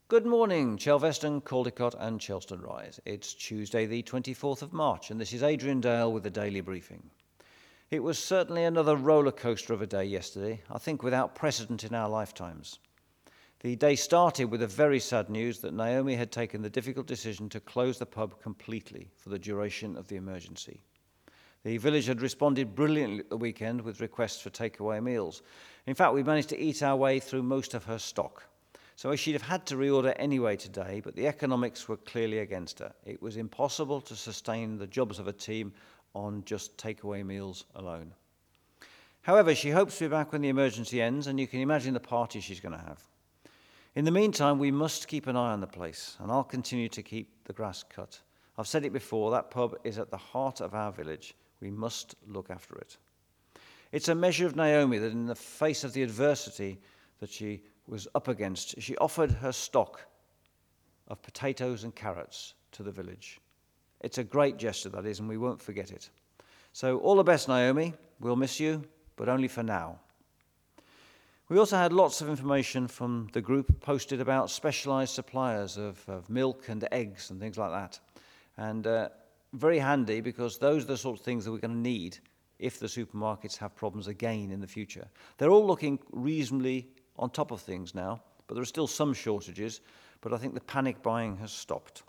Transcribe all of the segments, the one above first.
Good morning, Chelveston, Caldicot and Chelston Rise. It's Tuesday the 24th of March and this is Adrian Dale with the Daily Briefing. It was certainly another roller coaster of a day yesterday, I think without precedent in our lifetimes. The day started with the very sad news that Naomi had taken the difficult decision to close the pub completely for the duration of the emergency. The village had responded brilliantly at the weekend with requests for takeaway meals. In fact, we managed to eat our way through most of her stock. So she'd have had to reorder anyway today, but the economics were clearly against her. It was impossible to sustain the jobs of a team on just takeaway meals alone. However, she hopes to be back when the emergency ends, and you can imagine the party she's going to have. In the meantime, we must keep an eye on the place, and I'll continue to keep the grass cut. I've said it before, that pub is at the heart of our village. We must look after it. It's a measure of Naomi that in the face of the adversity that she was up against, she offered her stock of potatoes and carrots to the village. It's a great gesture, that is, and we won't forget it. So all the best, Naomi. We'll miss you, but only for now. We also had lots of information from the group posted about specialised suppliers of milk and eggs and things like that. And very handy, because those are the sorts of things that we're going to need if the supermarkets have problems again in the future. They're all looking reasonably on top of things now, but there are still some shortages, but I think the panic buying has stopped.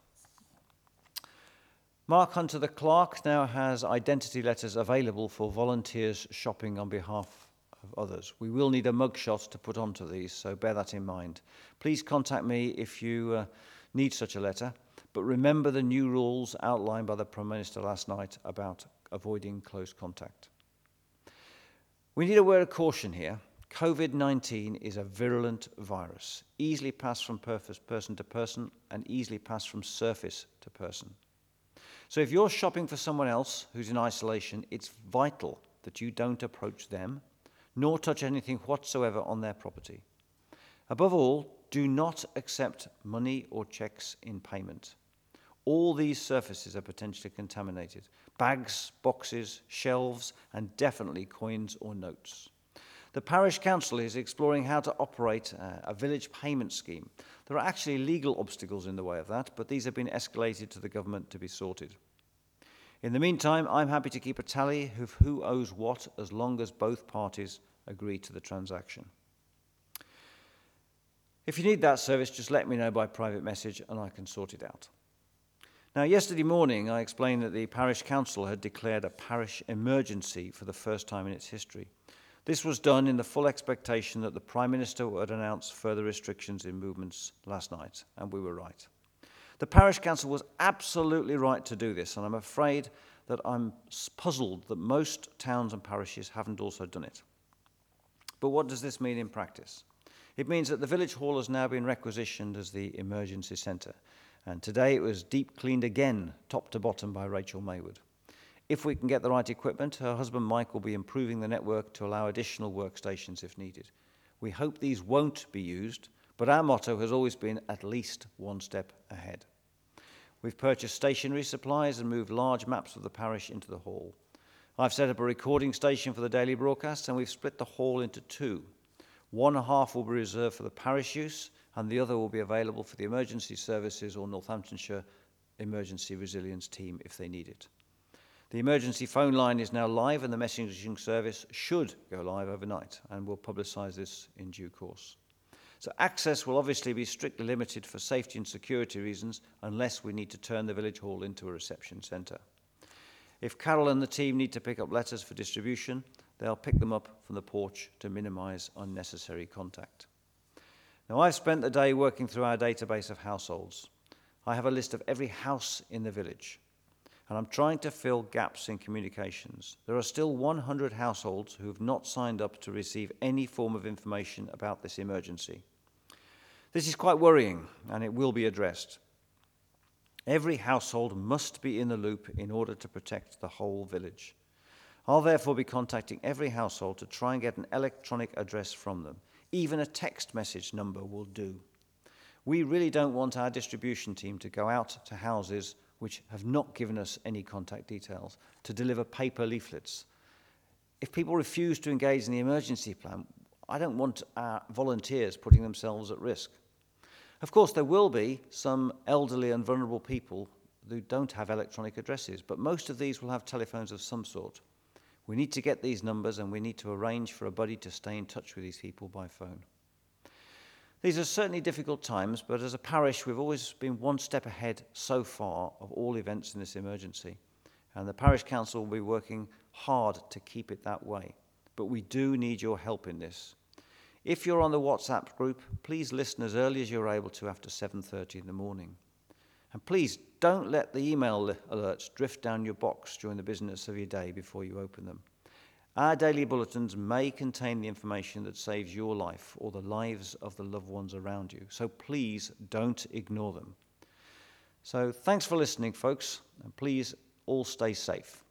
Mark Hunter, the clerk, now has identity letters available for volunteers shopping on behalf of others. We will need a mugshot to put onto these, so bear that in mind. Please contact me if you need such a letter, but remember the new rules outlined by the Prime Minister last night about avoiding close contact. We need a word of caution here. COVID-19 is a virulent virus, easily passed from person to person and easily passed from surface to person. So if you're shopping for someone else who's in isolation, it's vital that you don't approach them, nor touch anything whatsoever on their property. Above all, do not accept money or checks in payment. All these surfaces are potentially contaminated. Bags, boxes, shelves, and definitely coins or notes. The parish council is exploring how to operate a village payment scheme. There are actually legal obstacles in the way of that, but these have been escalated to the government to be sorted. In the meantime, I'm happy to keep a tally of who owes what as long as both parties agree to the transaction. If you need that service, just let me know by private message and I can sort it out. Now, yesterday morning, I explained that the parish council had declared a parish emergency for the first time in its history. This was done in the full expectation that the Prime Minister would announce further restrictions in movements last night, and we were right. The parish council was absolutely right to do this, and I'm afraid that I'm puzzled that most towns and parishes haven't also done it. But what does this mean in practice? It means that the village hall has now been requisitioned as the emergency centre, and today it was deep cleaned again, top to bottom, by Rachel Maywood. If we can get the right equipment, her husband Mike will be improving the network to allow additional workstations if needed. We hope these won't be used, but our motto has always been at least one step ahead. We've purchased stationery supplies and moved large maps of the parish into the hall. I've set up a recording station for the daily broadcast, and we've split the hall into two. One half will be reserved for the parish use, and the other will be available for the emergency services or Northamptonshire emergency resilience team if they need it. The emergency phone line is now live, and the messaging service should go live overnight, and we'll publicise this in due course. So access will obviously be strictly limited for safety and security reasons unless we need to turn the village hall into a reception centre. If Carol and the team need to pick up letters for distribution, they'll pick them up from the porch to minimise unnecessary contact. Now, I've spent the day working through our database of households. I have a list of every house in the village, and I'm trying to fill gaps in communications. There are still 100 households who have not signed up to receive any form of information about this emergency. This is quite worrying, and it will be addressed. Every household must be in the loop in order to protect the whole village. I'll therefore be contacting every household to try and get an electronic address from them. Even a text message number will do. We really don't want our distribution team to go out to houses which have not given us any contact details to deliver paper leaflets. If people refuse to engage in the emergency plan, I don't want our volunteers putting themselves at risk. Of course, there will be some elderly and vulnerable people who don't have electronic addresses, but most of these will have telephones of some sort. We need to get these numbers, and we need to arrange for a buddy to stay in touch with these people by phone. These are certainly difficult times, but as a parish, we've always been one step ahead so far of all events in this emergency. And the parish council will be working hard to keep it that way. But we do need your help in this. If you're on the WhatsApp group, please listen as early as you're able to after 7:30 in the morning. And please don't let the email alerts drift down your box during the business of your day before you open them. Our daily bulletins may contain the information that saves your life or the lives of the loved ones around you. So please don't ignore them. So thanks for listening, folks, and please all stay safe.